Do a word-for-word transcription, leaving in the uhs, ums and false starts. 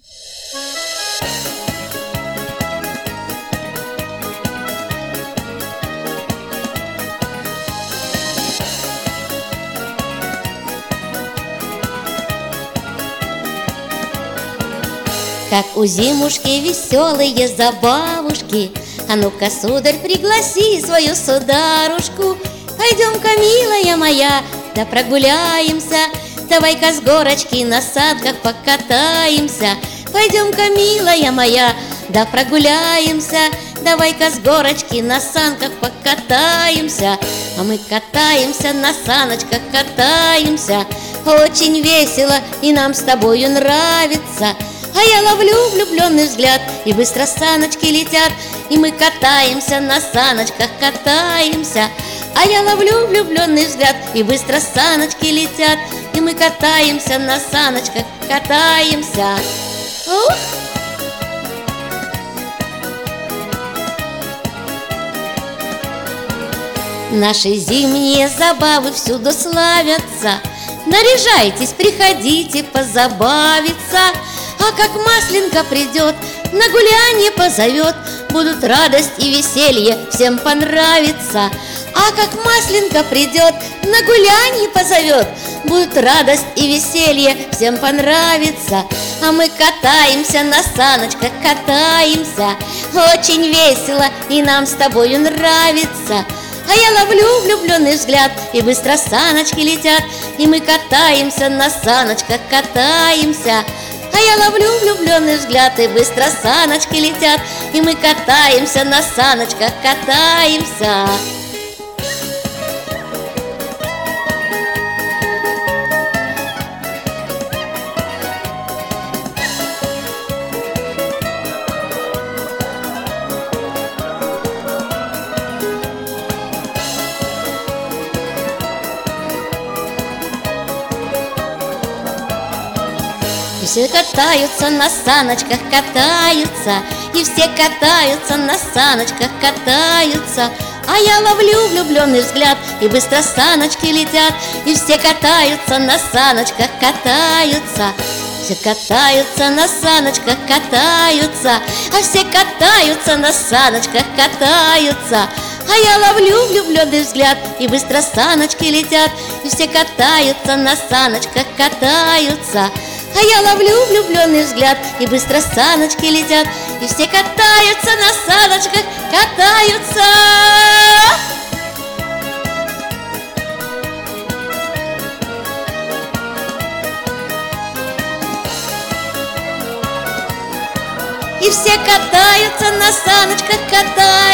Как у зимушки веселые забавушки, а ну-ка, сударь, пригласи свою сударушку. Пойдем-ка, милая моя, да прогуляемся, давай-ка с горочки на санках покатаемся. Пойдем-ка, милая моя, да прогуляемся, давай-ка с горочки на санках покатаемся. А мы катаемся на саночках, катаемся, очень весело и нам с тобою нравится. А я ловлю влюбленный взгляд, и быстро саночки летят, и мы катаемся на саночках, катаемся. А я ловлю влюбленный взгляд, и быстро саночки летят, и мы катаемся на саночках, катаемся. Ух! Наши зимние забавы всюду славятся. Наряжайтесь, приходите позабавиться. А как Масленка придет, на гулянье позовет, будут радость и веселье, всем понравится. А как Масленка придет, на гулянье позовет, будут радость и веселье, всем понравится. А мы катаемся на саночках, катаемся, очень весело и нам с тобою нравится. А я ловлю влюбленный взгляд, и быстро саночки летят, и мы катаемся на саночках, катаемся. А я ловлю влюбленный взгляд, и быстро саночки летят, и мы катаемся на саночках, катаемся. И все катаются на саночках, катаются, и все катаются на саночках, катаются. А я ловлю влюбленный взгляд, и быстро саночки летят, и все катаются на саночках, катаются. Все катаются на саночках, катаются, а все катаются на саночках, катаются. А я ловлю влюбленный взгляд, и быстро саночки летят, и все катаются на саночках, катаются. А я ловлю влюбленный взгляд, и быстро саночки летят, и все катаются на саночках, катаются. И все катаются на саночках, катаются.